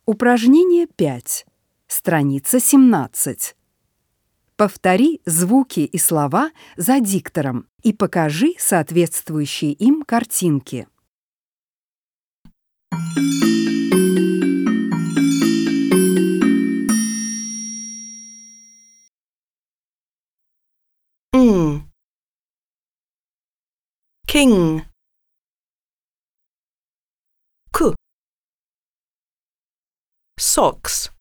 Упражнение 5. Страница 17. Повтори звуки и слова за диктором и покажи соответствующие им картинки. King. K. Socks.